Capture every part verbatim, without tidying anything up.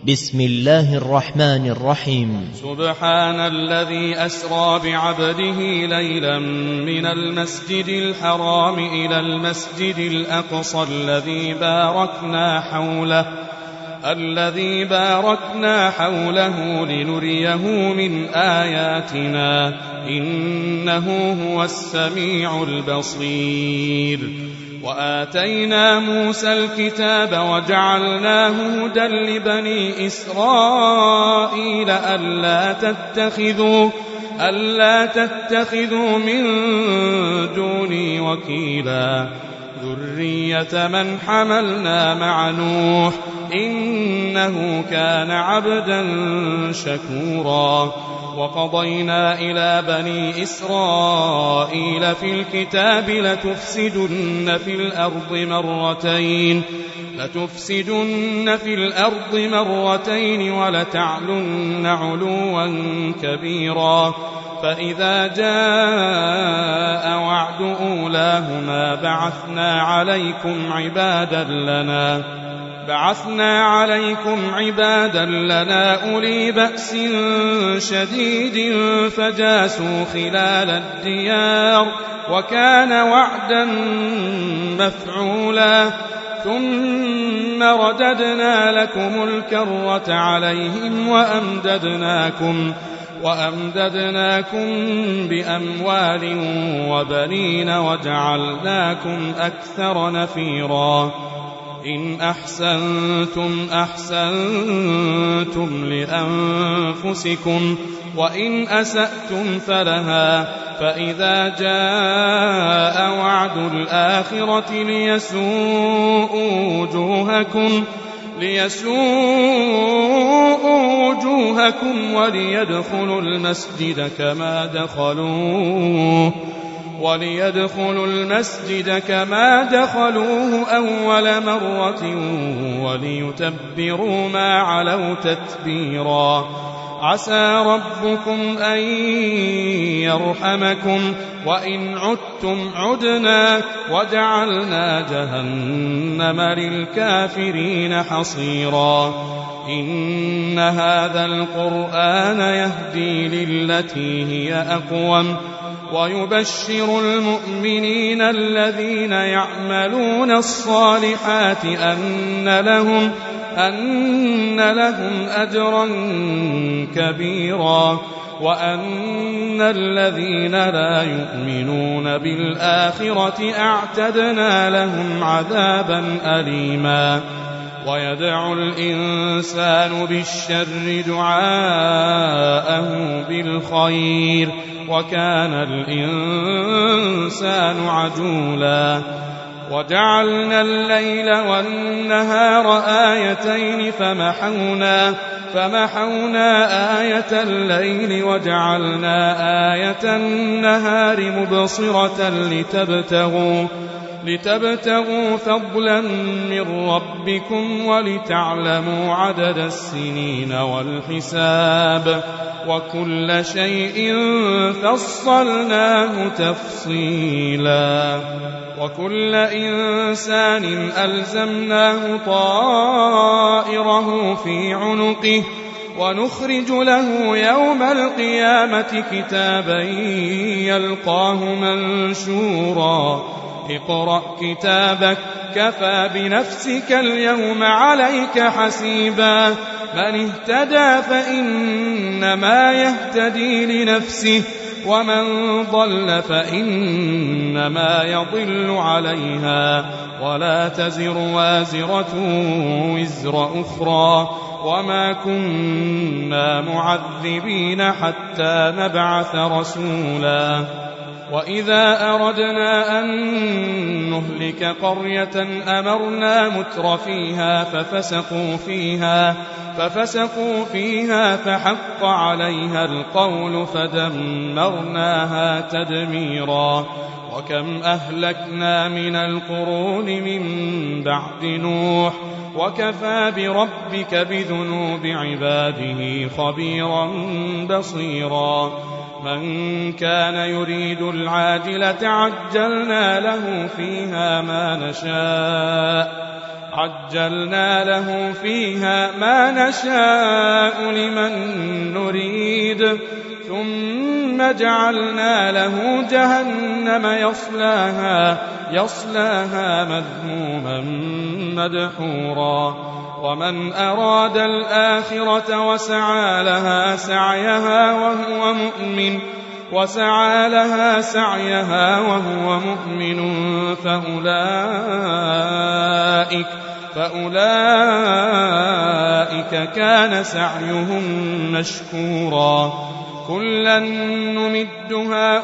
بسم الله الرحمن الرحيم. سبحان الذي أسرى بعبده ليلا من المسجد الحرام إلى المسجد الأقصى الذي باركنا حوله الذي باركنا حوله لنريه من آياتنا إنه هو السميع البصير. وآتينا موسى الكتاب وجعلناه هدى لبني إسرائيل ألا تتخذوا ألا تتخذوا من دوني وكيلا ذرية من حملنا مع نوح إنه كان عبدا شكورا. وقضينا إلى بني إسرائيل في الكتاب لتفسدن في الأرض مرتين لتفسدن في الأرض مرتين ولتعلن علوا كبيرا. فإذا جاء وعد أولاهما بعثنا عليكم عبادا لنا بعثنا عليكم عبادا لنا أولي بأس شديد فجاسوا خلال الديار وكان وعدا مفعولا. ثم رددنا لكم الكرة عليهم وأمددناكم وأمددناكم بأموال وبنين وجعلناكم أكثر نفيرا. إن أحسنتم أحسنتم لأنفسكم وإن أسأتم فلها. فإذا جاء وعد الآخرة ليسوءوا وجوهكم ليسوءوا وجوهكم وليدخلوا المسجد كما دخلوه وليدخلوا المسجد كما دخلوه أول مرة وليتبروا ما علوا تتبيرا. عسى ربكم أن يرحمكم وإن عدتم عدنا وجعلنا جهنم للكافرين حصيرا. إن هذا القرآن يهدي للتي هي أقوم ويبشر المؤمنين الذين يعملون الصالحات أن لهم أن لهم أجرا كبيرا وأن الذين لا يؤمنون بالآخرة أعتدنا لهم عذابا أليما. ويدعو الإنسان بالشر دعاءه بالخير وكان الإنسان عجولا. وجعلنا الليل والنهار آيتين فمحونا فمحونا آية الليل وجعلنا آية النهار مبصرة لتبتغوا لتبتغوا فضلا من ربكم ولتعلموا عدد السنين والحساب وكل شيء فصلناه تفصيلا. وكل إنسان ألزمناه طائره في عنقه ونخرج له يوم القيامة كتابا يلقاه منشورا. اقرأ كتابك كفى بنفسك اليوم عليك حسيبا. من اهتدى فإنما يهتدي لنفسه ومن ضل فإنما يضل عليها ولا تزر وازرة وزر أخرى وما كنا معذبين حتى نبعث رسولا. وإذا أردنا أن نهلك قرية أمرنا متر فيها ففسقوا فيها ففسقوا فيها فحق عليها القول فدمرناها تدميرا. وكم أهلكنا من القرون من بعد نوح وكفى بربك بذنوب عباده خبيرا بصيرا. من كان يريد العاجلة عجلنا له فيها ما نشاء عجلنا له فيها ما نشاء لمن نريد ثم جعلنا له جهنم يصلاها, يصلاها مذموما مدحورا ومن أراد الآخرة وسعى لها سعيها وهو مؤمن وسعى لها سعيها وهو مؤمن فأولئك, فأولئك كان سعيهم مشكورا كلا نمد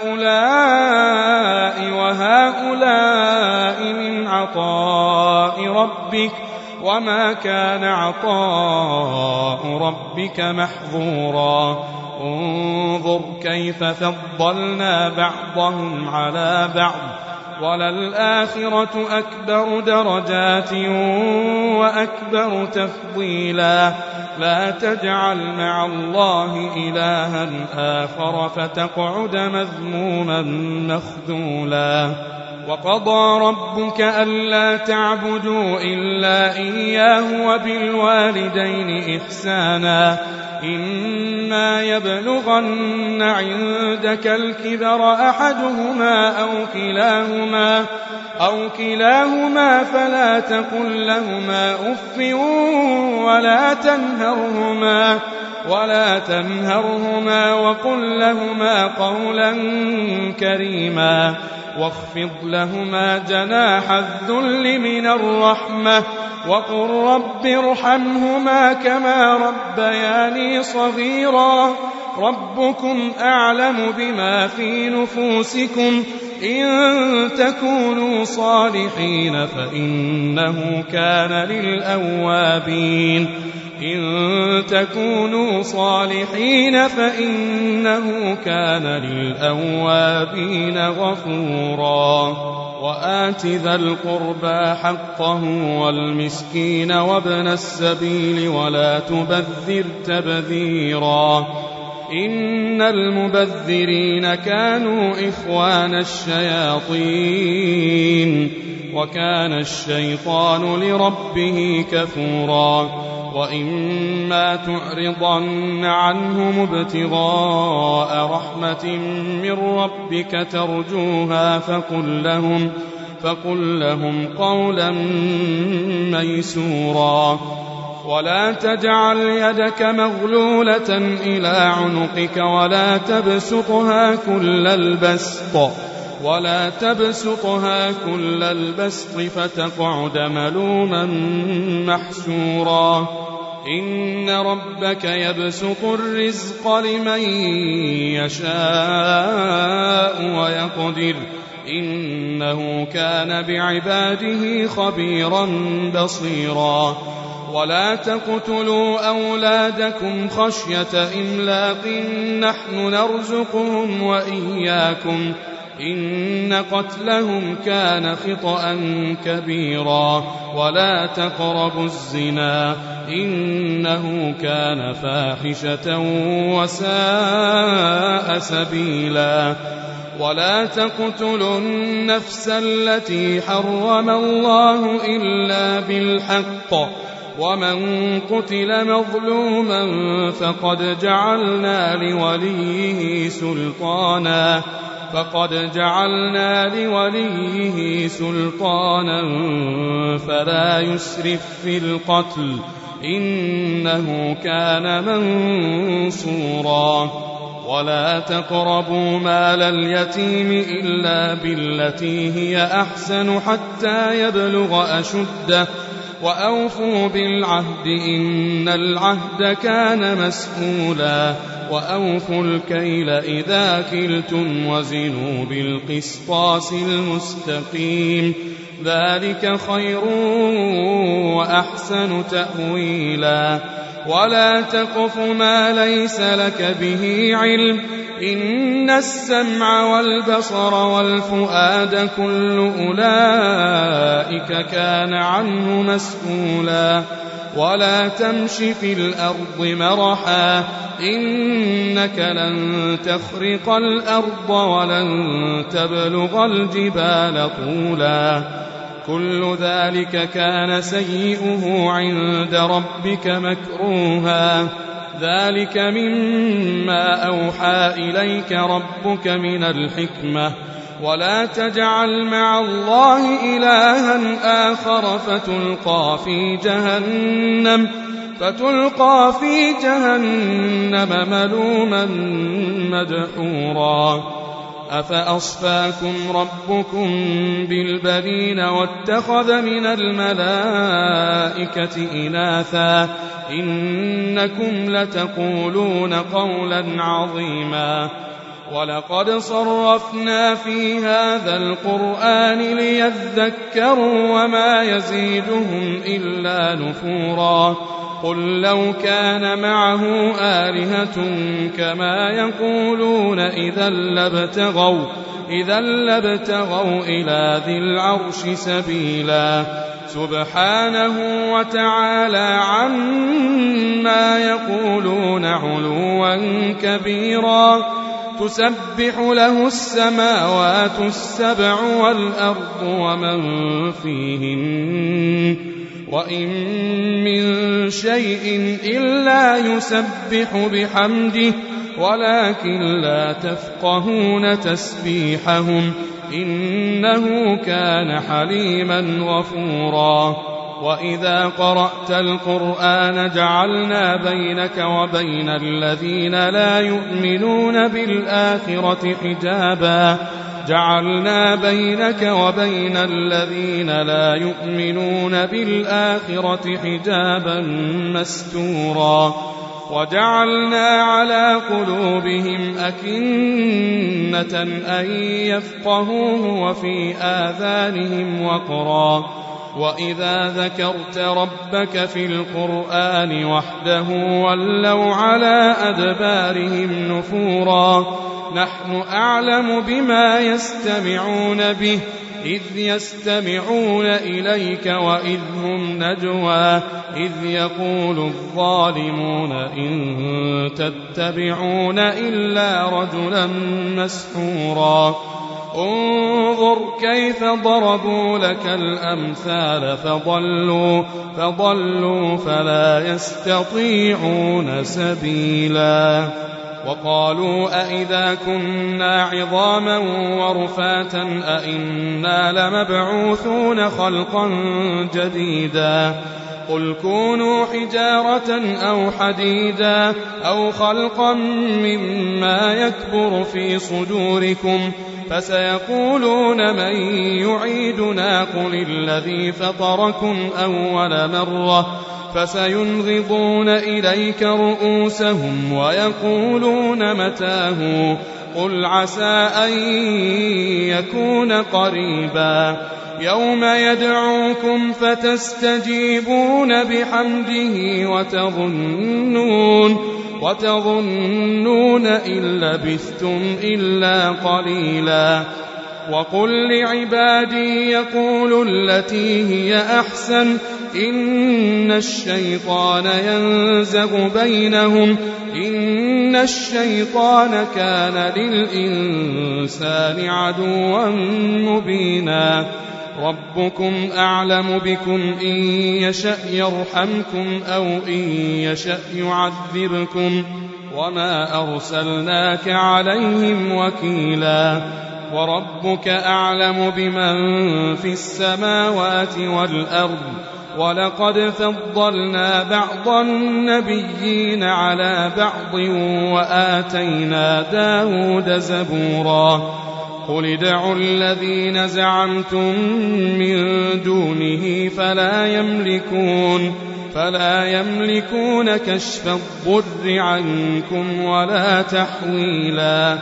هؤلاء وهؤلاء من عطاء ربك وما كان عطاء ربك محظورا انظر كيف فضلنا بعضهم على بعض وللآخرة أكبر درجات وأكبر تفضيلا لا تجعل مع الله إلها آخر فتقعد مذموما مخذولا وقضى ربك ألا تعبدوا إلا إياه وبالوالدين إحسانا إما يبلغن عندك الكبر أحدهما أو كلاهما أو كلاهما فلا تقل لهما أف ولا تنهرهما ولا تنهرهما وقل لهما قولا كريما واخفض لهما جناح الذل من الرحمة وقل رب ارحمهما كما ربياني صغيرا ربكم أعلم بما في نفوسكم إن تكونوا صالحين فإنه كان للأوابين إن تكونوا صالحين فإنه كان للأوابين غفورا وآت ذا القربى حقه والمسكين وابن السبيل ولا تبذر تبذيرا إن المبذرين كانوا إخوان الشياطين وكان الشيطان لربه كفورا وإما تعرضن عنهم ابتغاء رحمة من ربك ترجوها فقل لهم, فقل لهم قولا ميسورا ولا تجعل يدك مغلولة إلى عنقك ولا تبسطها كل البسط ولا تبسطها كل البسط فتقعد ملوما محسورا إن ربك يبسط الرزق لمن يشاء ويقدر إنه كان بعباده خبيرا بصيرا ولا تقتلوا أولادكم خشية إملاق نحن نرزقهم وإياكم إن قتلهم كان خطأ كبيرا ولا تقربوا الزنا إنه كان فاحشة وساء سبيلا ولا تقتلوا النفس التي حرم الله إلا بالحق ومن قتل مظلوما فقد جعلنا لوليه سلطانا فقد جعلنا لوليه سلطانا فلا يسرف في القتل إنه كان منصورا ولا تقربوا مال اليتيم إلا بالتي هي أحسن حتى يبلغ أشده وأوفوا بالعهد إن العهد كان مسؤولا وأوفوا الكيل إذا كلتم وزنوا بالقسطاس المستقيم ذلك خير وأحسن تأويلا ولا تقف ما ليس لك به علم إن السمع والبصر والفؤاد كل أولئك كان عنه مسؤولا ولا تمش في الأرض مرحا إنك لن تخرق الأرض ولن تبلغ الجبال طولا كل ذلك كان سيئه عند ربك مكروها ذلك مما أوحى إليك ربك من الحكمة ولا تجعل مع الله إلها آخر فتلقى في جهنم فتلقى في جهنم ملوما مدحورا أفأصفاكم ربكم بالبنين واتخذ من الملائكة إناثا إنكم لتقولون قولا عظيما ولقد صرفنا في هذا القرآن ليذكروا وما يزيدهم إلا نفورا قل لو كان معه آلهة كما يقولون إذا لابتغوا إذا لابتغوا إلى ذي العرش سبيلا سبحانه وتعالى عما يقولون علوا كبيرا تسبح له السماوات السبع والأرض ومن فيهن وإن من شيء إلا يسبح بحمده ولكن لا تفقهون تسبيحهم إنه كان حليما غفورا وإذا قرأت القرآن جعلنا بينك وبين الذين لا يؤمنون بالآخرة حجابا جعلنا بينك وبين الذين لا يؤمنون بالآخرة حجابا مستورا وجعلنا على قلوبهم أكنة أن يفقهوه وفي آذانهم وقرا وإذا ذكرت ربك في القرآن وحده ولوا على أدبارهم نفورا نحن أعلم بما يستمعون به إذ يستمعون إليك وإذ هم نجوى إذ يقول الظالمون إن تتبعون إلا رجلا مسحورا انظر كيف ضربوا لك الأمثال فضلوا فضلوا فلا يستطيعون سبيلا وقالوا أئذا كنا عظاما ورفاتا أئنا لمبعوثون خلقا جديدا قل كونوا حجارة أو حديدا أو خلقا مما يكبر في صدوركم فسيقولون من يعيدنا قل الذي فطركم أول مرة فسينغضون إليك رؤوسهم ويقولون متاه قل عسى أن يكون قريبا يوم يدعوكم فتستجيبون بحمده وتظنون وتظنون إن لبثتم إلا قليلا وقل لعبادي يقولوا التي هي أحسن إن الشيطان ينزغ بينهم إن الشيطان كان للإنسان عدوا مبينا ربكم أعلم بكم إن يشأ يرحمكم أو إن يشأ يعذبكم وما أرسلناك عليهم وكيلا وربك أعلم بمن في السماوات والأرض ولقد فضلنا بعض النبيين على بعض وآتينا داود زبورا قل ادعوا الذين زعمتم من دونه فلا يملكون فلا يملكون كشف الضر عنكم ولا تحويلا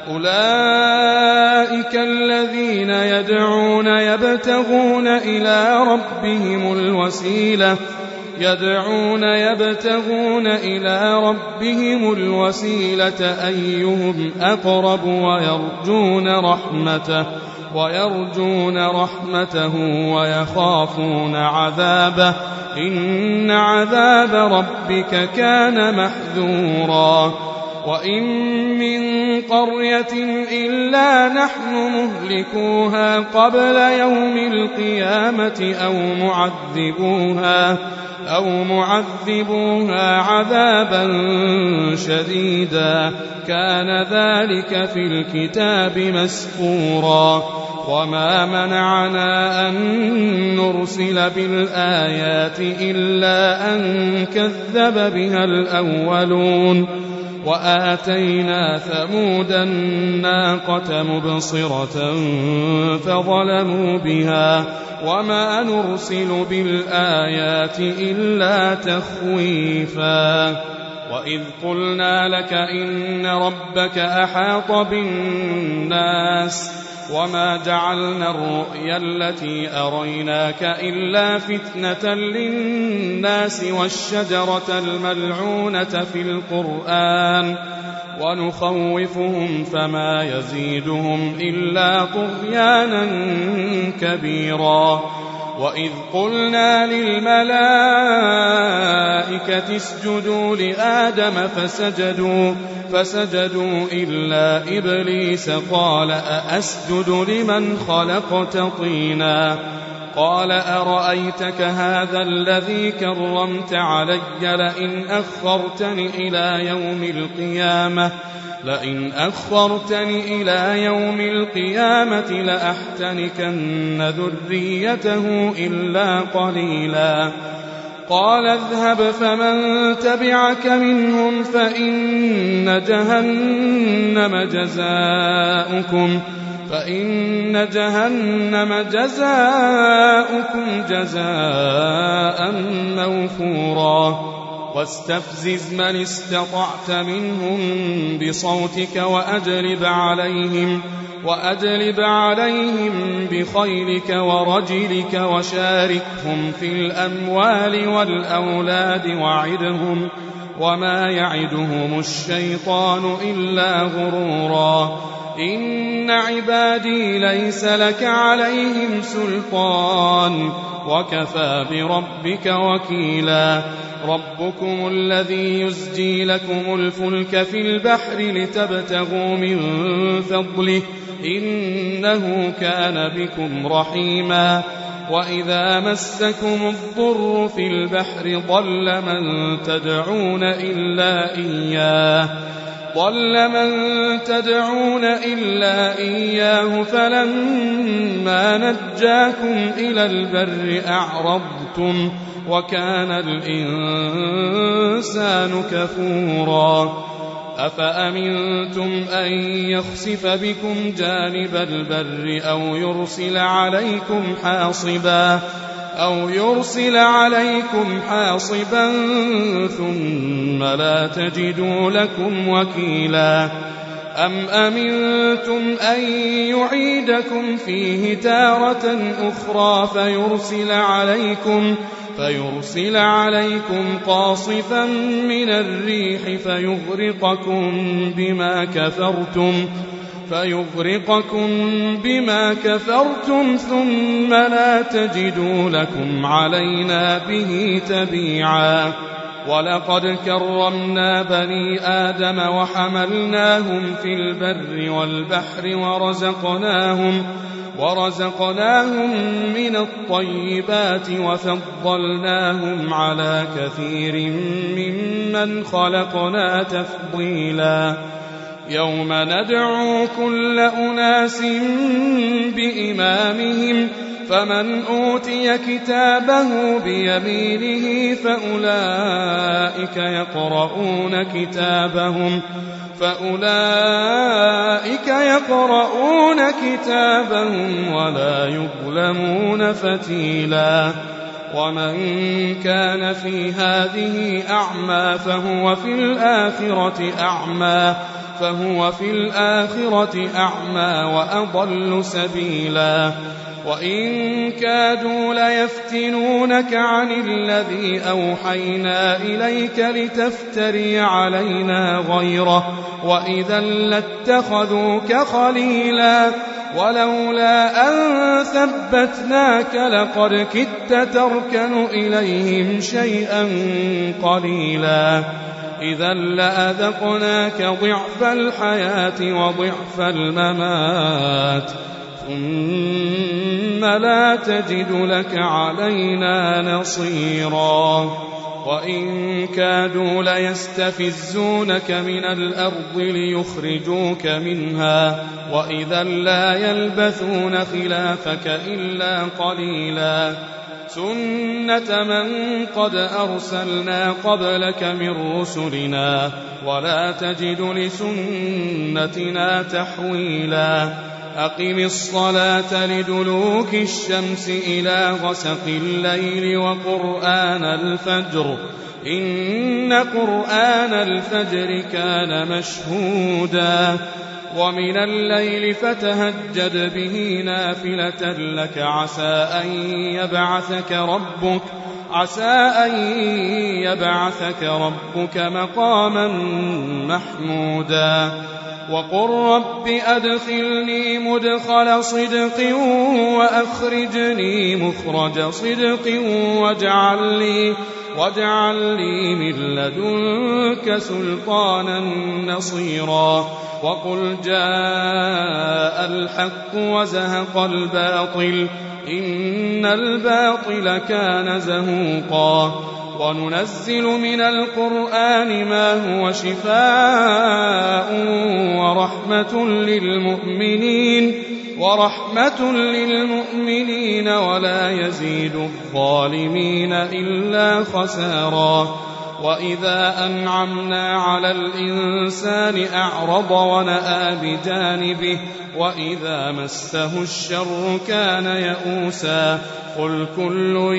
أولئك الذين يدعون يبتغون إلى ربهم الوسيلة يدعون يبتغون إلى ربهم الوسيلة أيهم أقرب ويرجون رحمته ويرجون رحمته ويخافون عذابه إن عذاب ربك كان محذورا وإن من قرية إلا نحن مهلكوها قبل يوم القيامة أو معذبوها أو معذبوها عذابا شديدا كان ذلك في الكتاب مسطورا. وما منعنا أن نرسل بالآيات إلا أن كذب بها الأولون وآتينا ثمود الناقة مبصرة فظلموا بها وما نرسل بالآيات إلا تخويفا. وإذ قلنا لك إن ربك أحاط بالناس وما جعلنا الرؤيا التي أريناك إلا فتنة للناس والشجرة الملعونة في القرآن ونخوفهم فما يزيدهم إلا طغيانا كبيرا. وإذ قلنا للملائكة اسجدوا لآدم فسجدوا, فسجدوا إلا إبليس قال أأسجد لمن خلقت طينا قال أرأيتك هذا الذي كرمت علي لئن أخرتني إلى يوم القيامة لئن أخرتني إلى يوم القيامة لأحتنكن ذريته إلا قليلا. قال اذهب فمن تبعك منهم فإن جهنم جزاؤكم فإن جهنم جزاؤكم جزاء موفورا. واستفزز من استطعت منهم بصوتك وأجلب عليهم وأجلب عليهم بخيلك ورجلك وشاركهم في الأموال والأولاد وعدهم وما يعدهم الشيطان إلا غرورا. إن عبادي ليس لك عليهم سلطان وكفى بربك وكيلا. ربكم الذي يزجي لكم الفلك في البحر لتبتغوا من فضله إنه كان بكم رحيما. وإذا مسكم الضر في البحر ضل من تدعون إلا إياه ضل من تدعون إلا إياه فلما نجاكم إلى البر أعرضتم وكان الإنسان كفورا. أفأمنتم أن يخسف بكم جانب البر أو يرسل عليكم حاصبا أو يرسل عليكم حاصبا ثم لا تجدوا لكم وكيلا. أم أمنتم أن يعيدكم فيه تارة أخرى فيرسل عليكم فيرسل عليكم قاصفا من الريح فيغرقكم بما كفرتم فيغرقكم بما كفرتم ثم لا تجدوا لكم علينا به تبيعا. ولقد كرمنا بني آدم وحملناهم في البر والبحر ورزقناهم ورزقناهم من الطيبات وفضلناهم على كثير ممن خلقنا تفضيلا. يوم ندعو كل أناس بإمامهم فمن أوتي كتابه بيمينه فأولئك يقرؤون كتابهم فأولئك يقرؤون كتابهم ولا يظلمون فتيلا. ومن كان في هذه أعمى فهو في الآخرة أعمى فهو في الآخرة أعمى وأضل سبيلا. وإن كادوا ليفتنونك عن الذي أوحينا إليك لتفتري علينا غيره وإذا لاتخذوك خليلا. ولولا أن ثبتناك لقد كدت تركن إليهم شيئا قليلا. إذا لأذقناك ضعف الحياة وضعف الممات ثم لا تجد لك علينا نصيرا وإن كادوا ليستفزونك من الأرض ليخرجوك منها وإذا لا يلبثون خلافك إلا قليلا سنة من قد أرسلنا قبلك من رسلنا ولا تجد لسنتنا تحويلا أقم الصلاة لدلوك الشمس إلى غسق الليل وقرآن الفجر إن قرآن الفجر كان مشهودا ومن الليل فتهجد به نافلة لك عسى أن يبعثك ربك عسى أن يبعثك ربك مقاما محمودا وقل رب أدخلني مدخل صدق وأخرجني مخرج صدق واجعل لي, واجعل لي من لدنك سلطانا نصيرا وقل جاء الحق وزهق الباطل إن الباطل كان زهوقا وننزل من القرآن ما هو شفاء ورحمة للمؤمنين ورحمة للمؤمنين ولا يزيد الظالمين إلا خسارا وإذا أنعمنا على الإنسان أعرض ونأى بجانبه وإذا مسه الشر كان يئوسا قل كل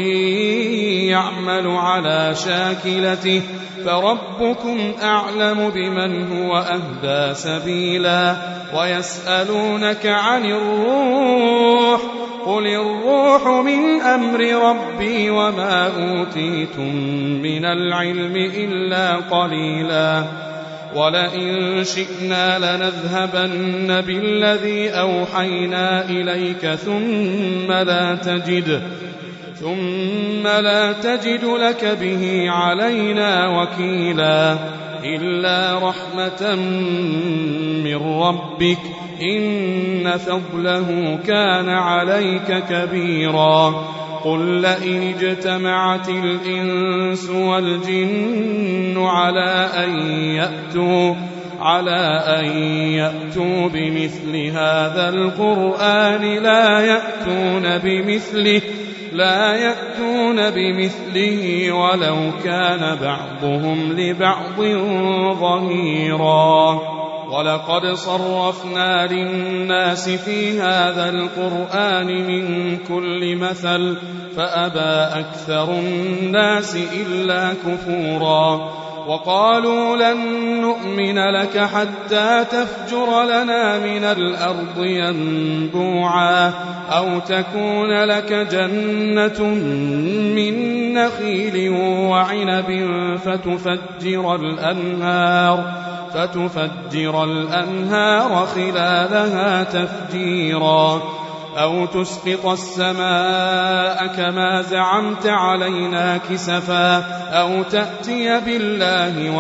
يعمل على شاكلته فربكم أعلم بمن هو أهدى سبيلا ويسألونك عن الروح قل الروح من أمر ربي وما أوتيتم من العلم إلا قليلا ولئن شئنا لنذهبن بالذي أوحينا إليك ثم لا تجد ثم لا تجد لك به علينا وكيلا إلا رحمة من ربك إن فضله كان عليك كبيرا قل لئن اجتمعت الإنس والجن على أن يأتوا على أن يأتوا بمثل هذا القرآن لا يأتون بمثله لا يأتون بمثله ولو كان بعضهم لبعض ظهيرا ولقد صرفنا للناس في هذا القرآن من كل مثل فأبى أكثر الناس إلا كفورا وقالوا لن نؤمن لك حتى تفجر لنا من الأرض ينبوعا أو تكون لك جنة من نخيل وعنب فتفجر الأنهار فتفجر الأنهار خلالها تفجيرا أو تسقط السماء كما زعمت علينا كسفا أو تأتي بالله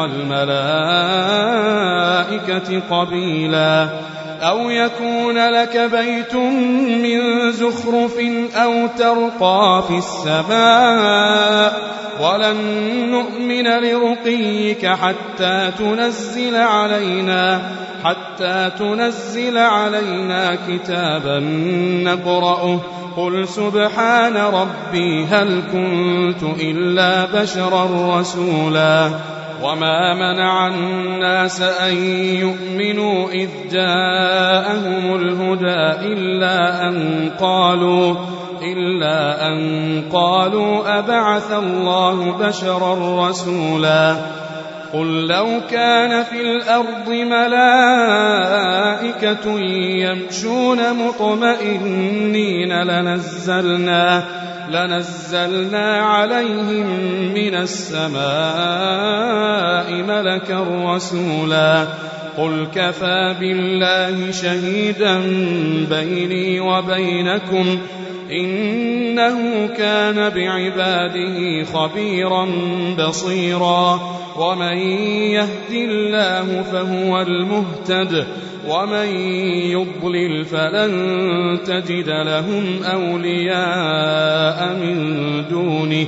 والملائكة قبيلا أو يكون لك بيت من زخرف أو ترقى في السماء ولن نؤمن لرقيك حتى تنزل علينا حتى تنزل علينا كتابا نقرأه قل سبحان ربي هل كنت إلا بشرا رسولا وما منع الناس أن يؤمنوا إذ جاءهم الهدى إلا أن قالوا إلا أن قالوا أبعث الله بشرا رسولا قل لو كان في الأرض ملائكة يمشون مطمئنين لنزلنا لنزلنا عليهم من السماء ملكا رسولا قل كفى بالله شهيدا بيني وبينكم إنه كان بعباده خبيرا بصيرا ومن يهد الله فهو المهتد ومن يضلل فلن تجد لهم أولياء من دونه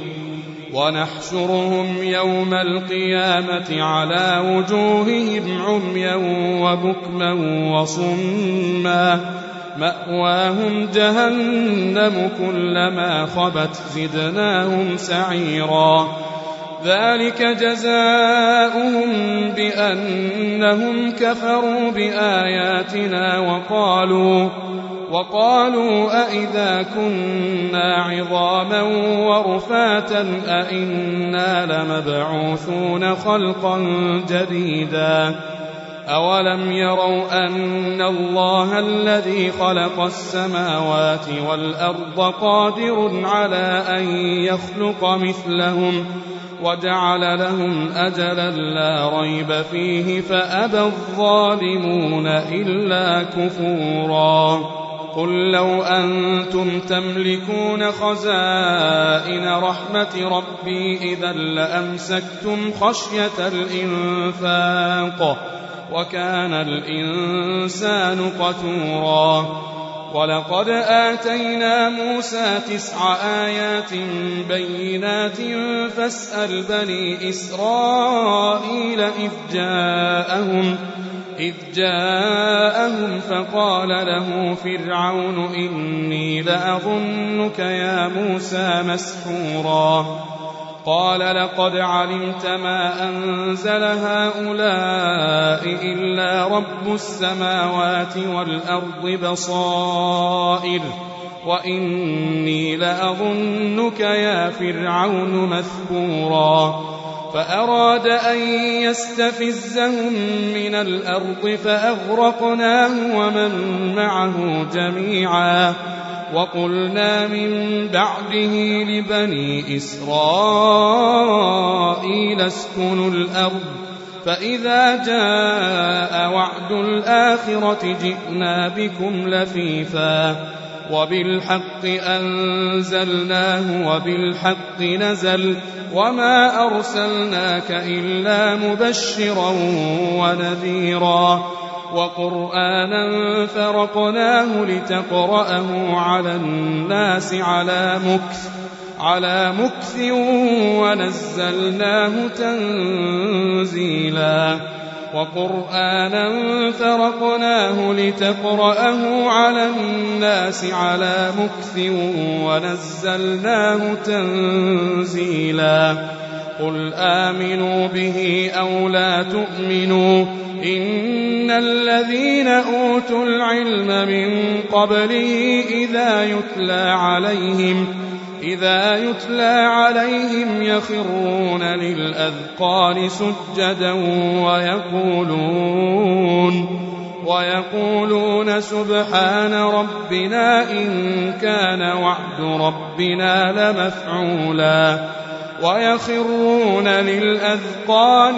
ونحشرهم يوم القيامة على وجوههم عميا وبكما وصما مأواهم جهنم كلما خبت زدناهم سعيرا ذلك جزاؤهم بأنهم كفروا بآياتنا وقالوا وقالوا أئذا كنا عظاما ورفاتا أئنا لمبعوثون خلقا جديدا أولم يروا أن الله الذي خلق السماوات والأرض قادر على أن يخلق مثلهم وجعل لهم أجلا لا ريب فيه فأبى الظالمون إلا كفورا قل لو أنتم تملكون خزائن رحمة ربي إذا لأمسكتم خشية الإنفاق وكان الإنسان قتورا ولقد آتينا موسى تسع آيات بينات فاسأل بني إسرائيل إذ جاءهم إذ جاءهم فقال له فرعون إني لأظنك يا موسى مسحورا قال لقد علمت ما أنزل هؤلاء إلا رب السماوات والأرض بصائر وإني لأظنك يا فرعون مثبورا فأراد أن يستفزهم من الأرض فأغرقناه ومن معه جميعا وقلنا من بعده لبني إسرائيل اسكنوا الأرض فإذا جاء وعد الآخرة جئنا بكم لفيفا وبالحق أنزلناه وبالحق نزل وما أرسلناك إلا مبشرا ونذيرا وقرآنا فرقناه لتقرأه على الناس على مكث على مكث ونزلناه تنزيلا وقرآنا فرقناه لتقرأه على الناس على مكث ونزلناه تنزيلا قل آمنوا به أو لا تؤمنوا إن الذين أوتوا العلم من قبله إذا يتلى عليهم إذا يتلى عليهم يخرون للأذقان سجدا ويقولون ويقولون سبحان ربنا إن كان وعد ربنا لمفعولا ويخرون للأذقان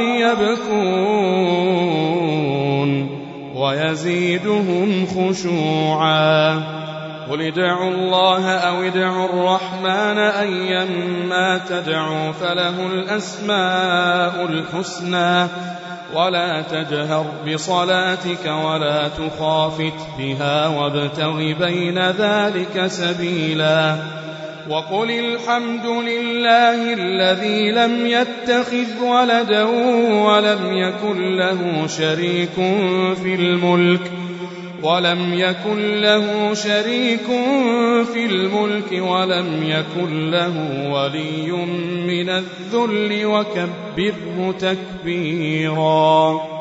يبكون ويزيدهم خشوعا قل ادعوا الله أو ادعوا الرحمن أيما تدعوا فله الأسماء الحسنى ولا تجهر بصلاتك ولا تخافت بها وابتغ بين ذلك سبيلا وقل الحمد لله الذي لم يتخذ ولدا ولم يكن له شريك في الملك ولم يكن له شريك في الملك ولم يكن له ولي من الذل وكبره تكبيرا.